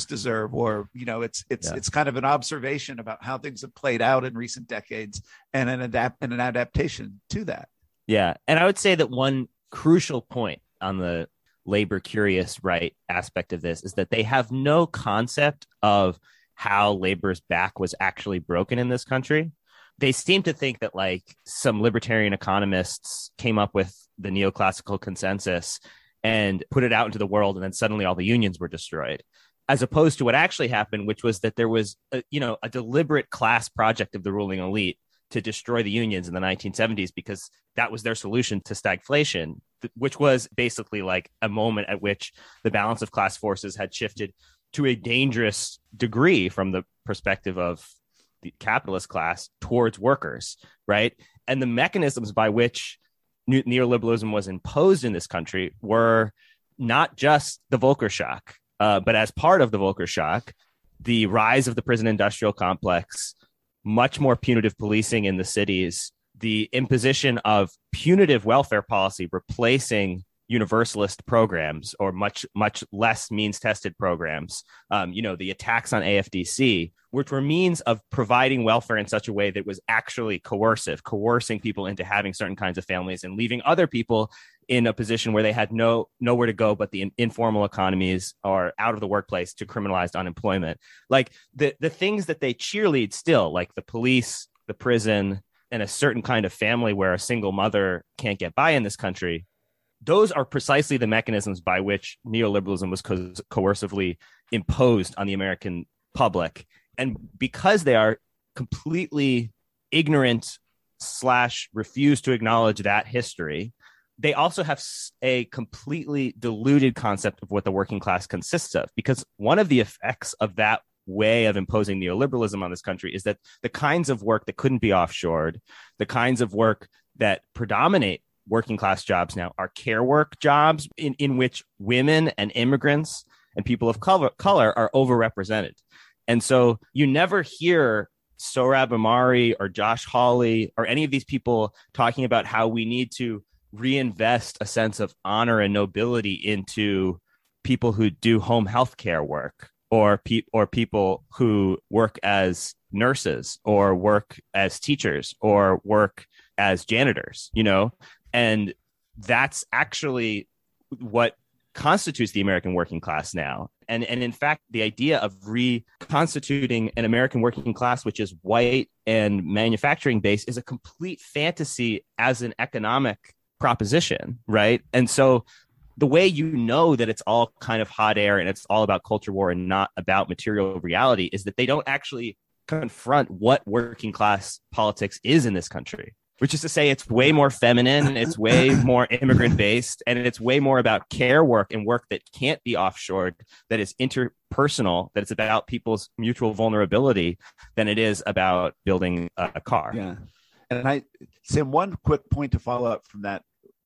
[SPEAKER 3] or it's kind of an observation about how things have played out in recent decades and an adaptation to that.
[SPEAKER 4] Yeah, and I would say that one crucial point on the labor curious right aspect of this is that they have no concept of how labor's back was actually broken in this country. They seem to think that like some libertarian economists came up with the neoclassical consensus and put it out into the world, and then suddenly all the unions were destroyed, as opposed to what actually happened, which was that there was a deliberate class project of the ruling elite to destroy the unions in the 1970s, because that was their solution to stagflation, which was basically like a moment at which the balance of class forces had shifted to a dangerous degree from the perspective of the capitalist class towards workers, right? And the mechanisms by which neoliberalism was imposed in this country were not just the Volcker shock, but as part of the Volcker shock, the rise of the prison industrial complex, much more punitive policing in the cities, the imposition of punitive welfare policy replacing universalist programs or much less means-tested programs, the attacks on AFDC, which were means of providing welfare in such a way that was actually coercing people into having certain kinds of families and leaving other people in a position where they had nowhere to go but the informal economies or out of the workplace to criminalized unemployment. Like the things that they cheerlead still, like the police, the prison, and a certain kind of family where a single mother can't get by in this country, those are precisely the mechanisms by which neoliberalism was coercively imposed on the American public. And because they are completely ignorant / refuse to acknowledge that history, they also have a completely diluted concept of what the working class consists of. Because one of the effects of that way of imposing neoliberalism on this country is that the kinds of work that couldn't be offshored, the kinds of work that predominate working class jobs now are care work jobs in which women and immigrants and people of color are overrepresented. And so you never hear Sohrab Ahmari or Josh Hawley or any of these people talking about how we need to reinvest a sense of honor and nobility into people who do home health care work or people who work as nurses or work as teachers or work as janitors, and that's actually what constitutes the American working class now. And in fact, the idea of reconstituting an American working class, which is white and manufacturing based, is a complete fantasy as an economic proposition, right? And so the way that it's all kind of hot air and it's all about culture war and not about material reality is that they don't actually confront what working class politics is in this country. Which is to say, it's way more feminine, it's way more immigrant-based, and it's way more about care work and work that can't be offshored, that is interpersonal, that it's about people's mutual vulnerability than it is about building a car.
[SPEAKER 3] Yeah. And Sam, one quick point to follow up from that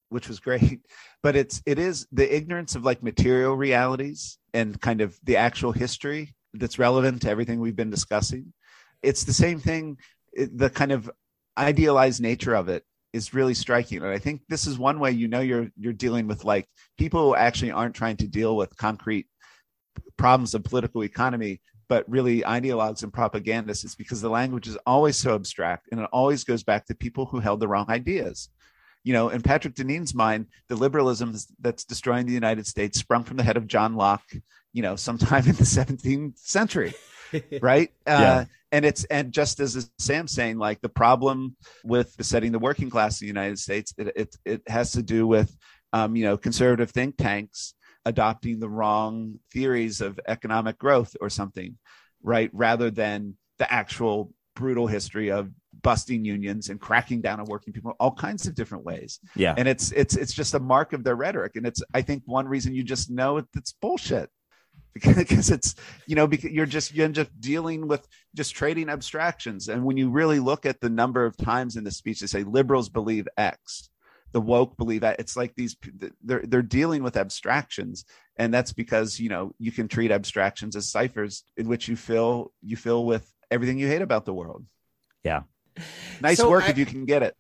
[SPEAKER 3] which was great. But it is the ignorance of like material realities and kind of the actual history that's relevant to everything we've been discussing. It's the same thing. The kind of idealized nature of it is really striking. And I think this is one way, you're dealing with like people who actually aren't trying to deal with concrete problems of political economy, but really ideologues and propagandists. It's because the language is always so abstract, and it always goes back to people who held the wrong ideas. In Patrick Deneen's mind, the liberalism that's destroying the United States sprung from the head of John Locke, sometime in the 17th century. Right.
[SPEAKER 4] Yeah.
[SPEAKER 3] And just as Sam's saying, like the problem with besetting the working class in the United States, it has to do with, conservative think tanks adopting the wrong theories of economic growth or something, right? Rather than the actual brutal history of busting unions and cracking down on working people, all kinds of different ways.
[SPEAKER 4] Yeah.
[SPEAKER 3] And it's just a mark of their rhetoric. And it's, I think, one reason you just know it's bullshit. Because it's, because you're just dealing with just trading abstractions. And when you really look at the number of times in the speech, they say liberals believe X, the woke believe that, it's like they're dealing with abstractions. And that's because, you can treat abstractions as ciphers in which you fill with everything you hate about the world.
[SPEAKER 4] Yeah.
[SPEAKER 3] Nice work if you can get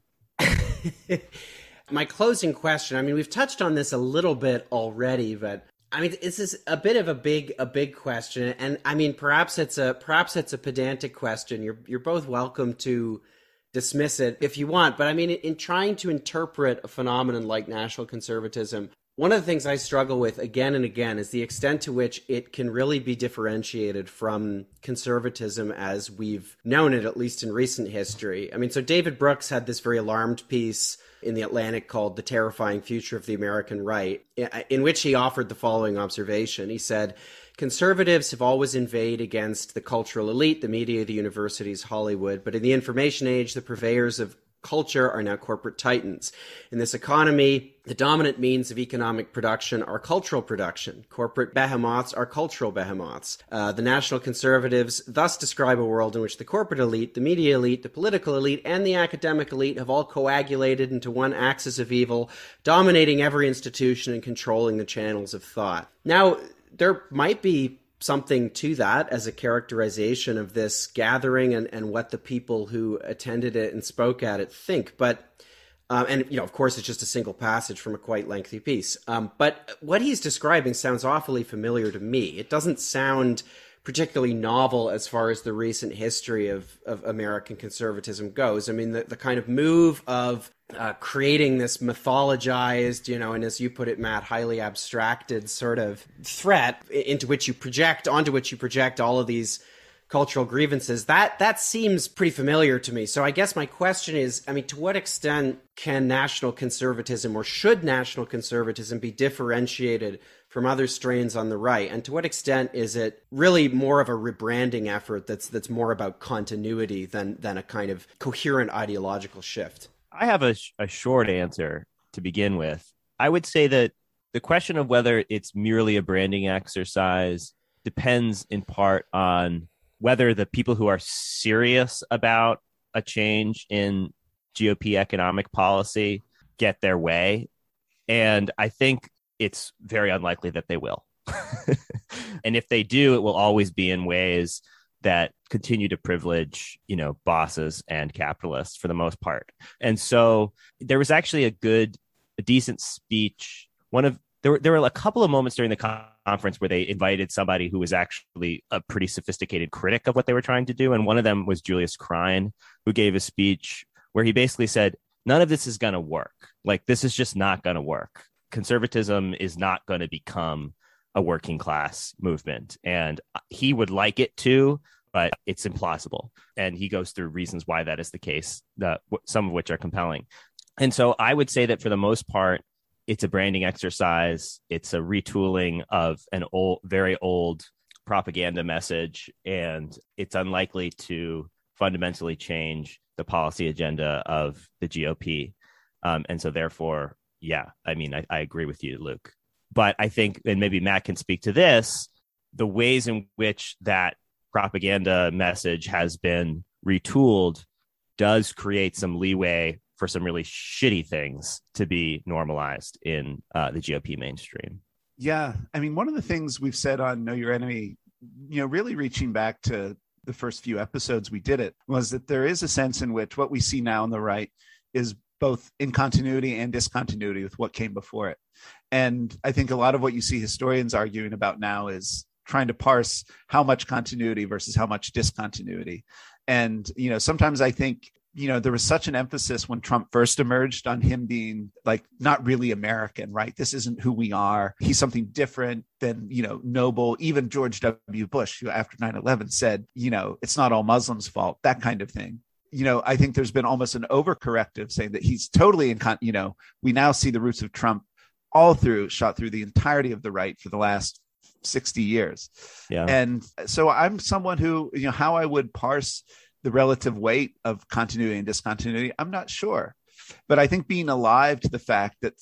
[SPEAKER 3] it.
[SPEAKER 1] My closing question, I mean, we've touched on this a little bit already, but I mean, this is a bit of a big question, and I mean, perhaps it's a pedantic question. You're both welcome to dismiss it if you want, but I mean, in trying to interpret a phenomenon like national conservatism, one of the things I struggle with again and again is the extent to which it can really be differentiated from conservatism as we've known it, at least in recent history. I mean, so David Brooks had this very alarmed piece in The Atlantic called The Terrifying Future of the American Right, in which he offered the following observation. He said, conservatives have always inveighed against the cultural elite, the media, the universities, Hollywood, but in the information age, the purveyors of culture are now corporate titans. In this economy, the dominant means of economic production are cultural production. Corporate behemoths are cultural behemoths. The national conservatives thus describe a world in which the corporate elite, the media elite, the political elite, and the academic elite have all coagulated into one axis of evil, dominating every institution and controlling the channels of thought. Now, there might be something to that as a characterization of this gathering and what the people who attended it and spoke at it think. But, and, of course, it's just a single passage from a quite lengthy piece. But what he's describing sounds awfully familiar to me. It doesn't sound particularly novel as far as the recent history of American conservatism goes. I mean, the kind of move of creating this mythologized, and as you put it, Matt, highly abstracted sort of threat onto which you project all of these cultural grievances, that seems pretty familiar to me. So I guess my question is, I mean, to what extent can national conservatism, or should national conservatism be differentiated from other strains on the right? And to what extent is it really more of a rebranding effort that's more about continuity than a kind of coherent ideological shift?
[SPEAKER 4] I have a short answer to begin with. I would say that the question of whether it's merely a branding exercise depends in part on whether the people who are serious about a change in GOP economic policy get their way. And I think it's very unlikely that they will. And if they do, it will always be in ways that continue to privilege, bosses and capitalists for the most part. And so there was actually a decent speech. There were a couple of moments during the conference where they invited somebody who was actually a pretty sophisticated critic of what they were trying to do. And one of them was Julius Krein, who gave a speech where he basically said, none of this is going to work. Like, this is just not going to work. Conservatism is not going to become a working class movement. And he would like it to, but it's implausible. And he goes through reasons why that is the case, some of which are compelling. And so I would say that for the most part, it's a branding exercise. It's a retooling of an very old propaganda message, and it's unlikely to fundamentally change the policy agenda of the GOP. And so therefore, yeah, I mean, I agree with you, Luke. But I think, and maybe Matt can speak to this, the ways in which that propaganda message has been retooled does create some leeway for some really shitty things to be normalized in the GOP mainstream.
[SPEAKER 3] Yeah. I mean, one of the things we've said on Know Your Enemy, really reaching back to the first few episodes we did it, was that there is a sense in which what we see now on the right is both in continuity and discontinuity with what came before it. And I think a lot of what you see historians arguing about now is trying to parse how much continuity versus how much discontinuity. And, sometimes I think, there was such an emphasis when Trump first emerged on him being like not really American, right? This isn't who we are. He's something different than, noble. Even George W. Bush, who after 9/11 said, it's not all Muslims' fault, that kind of thing. I think there's been almost an overcorrective saying that he's totally we now see the roots of Trump shot through the entirety of the right for the last 60 years.
[SPEAKER 4] Yeah.
[SPEAKER 3] And so I'm someone who, how I would parse the relative weight of continuity and discontinuity, I'm not sure. But I think being alive to the fact that,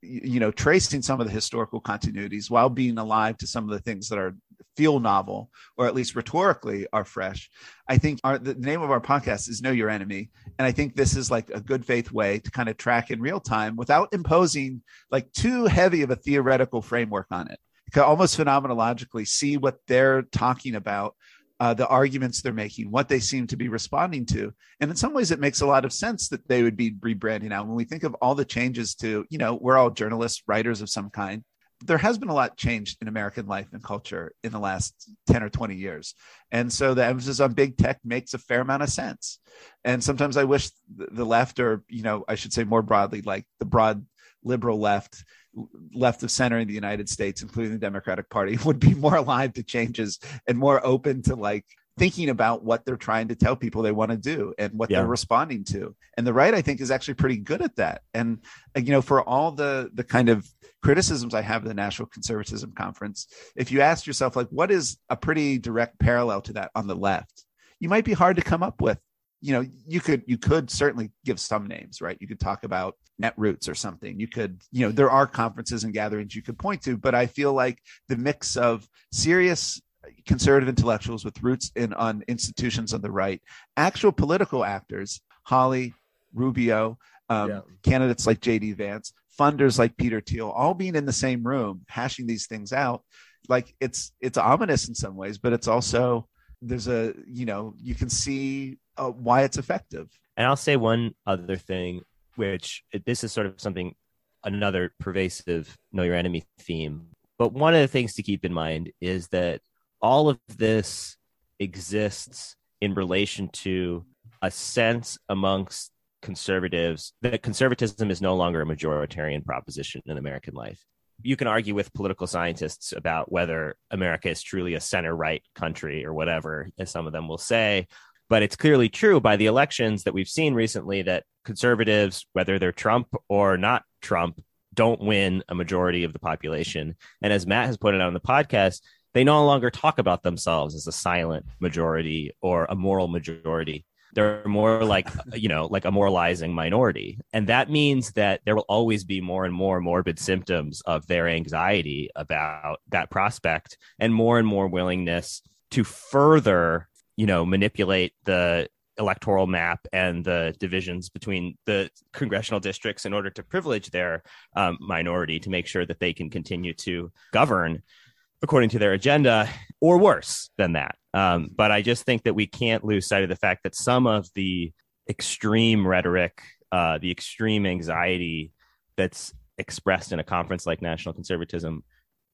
[SPEAKER 3] tracing some of the historical continuities while being alive to some of the things that feel novel, or at least rhetorically are fresh. I think the name of our podcast is Know Your Enemy. And I think this is like a good faith way to kind of track in real time without imposing like too heavy of a theoretical framework on it. You can almost phenomenologically see what they're talking about, the arguments they're making, what they seem to be responding to. And in some ways, it makes a lot of sense that they would be rebranding now. When we think of all the changes to, we're all journalists, writers of some kind. There has been a lot changed in American life and culture in the last 10 or 20 years. And so the emphasis on big tech makes a fair amount of sense. And sometimes I wish the left, or, I should say more broadly, like the broad liberal left of center in the United States, including the Democratic Party, would be more alive to changes and more open to like thinking about what they're trying to tell people they want to do and what they're responding to. And the right, I think, is actually pretty good at that. And, for all the kind of criticisms I have of the National Conservatism Conference, if you ask yourself, like, what is a pretty direct parallel to that on the left, you might be hard to come up with. You could certainly give some names, right? You could talk about Netroots or something. You could, there are conferences and gatherings you could point to, but I feel like the mix of serious conservative intellectuals with roots on institutions on the right, actual political actors, Hawley, Rubio, candidates like J.D. Vance, funders like Peter Thiel, all being in the same room, hashing these things out. Like it's ominous in some ways, but it's also, there's you can see why it's effective.
[SPEAKER 4] And I'll say one other thing, which this is sort of another pervasive Know Your Enemy theme. But one of the things to keep in mind is that all of this exists in relation to a sense amongst conservatives that conservatism is no longer a majoritarian proposition in American life. You can argue with political scientists about whether America is truly a center-right country or whatever, as some of them will say. But it's clearly true by the elections that we've seen recently that conservatives, whether they're Trump or not Trump, don't win a majority of the population. And as Matt has pointed out on the podcast, they no longer talk about themselves as a silent majority or a moral majority. They're more like, like a moralizing minority. And that means that there will always be more and more morbid symptoms of their anxiety about that prospect and more willingness to further, manipulate the electoral map and the divisions between the congressional districts in order to privilege their minority to make sure that they can continue to govern according to their agenda, or worse than that. But I just think that we can't lose sight of the fact that some of the extreme rhetoric, the extreme anxiety that's expressed in a conference like National Conservatism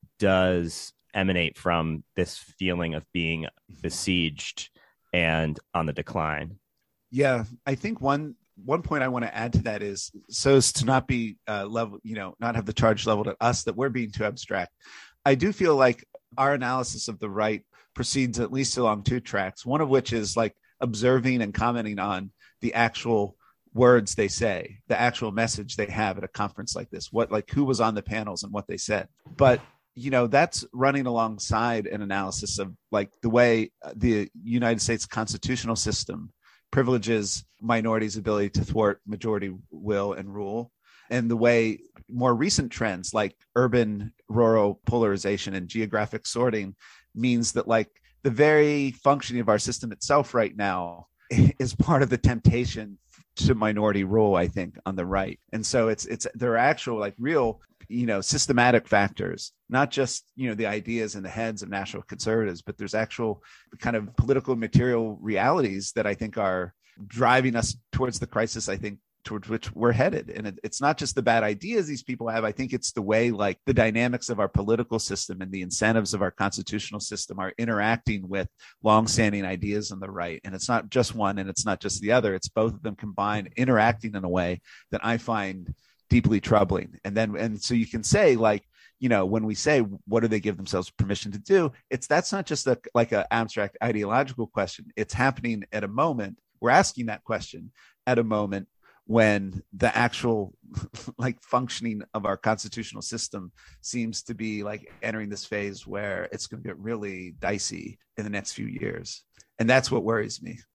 [SPEAKER 4] does emanate from this feeling of being besieged and on the decline.
[SPEAKER 3] Yeah, I think one point I want to add to that is so as to not be not have the charge leveled at us that we're being too abstract. I do feel like our analysis of the right proceeds at least along two tracks, one of which is like observing and commenting on the actual words they say, the actual message they have at a conference like this, who was on the panels and what they said. But that's running alongside an analysis of like the way the United States constitutional system privileges minorities' ability to thwart majority will and rule, and the way more recent trends like urban rural polarization and geographic sorting means that like the very functioning of our system itself right now is part of the temptation to minority rule, I think, on the right. And so there are actual like real, systematic factors, not just, the ideas in the heads of national conservatives, but there's actual kind of political material realities that I think are driving us towards the crisis, I think, towards which we're headed. And it's not just the bad ideas these people have. I think it's the way like the dynamics of our political system and the incentives of our constitutional system are interacting with longstanding ideas on the right. And it's not just one and it's not just the other. It's both of them combined, interacting in a way that I find deeply troubling. And so you can say like, when we say, what do they give themselves permission to do? That's not just like an abstract ideological question. It's happening at a moment. We're asking that question at a moment when the actual like functioning of our constitutional system seems to be like entering this phase where it's going to get really dicey in the next few years. And that's what worries me.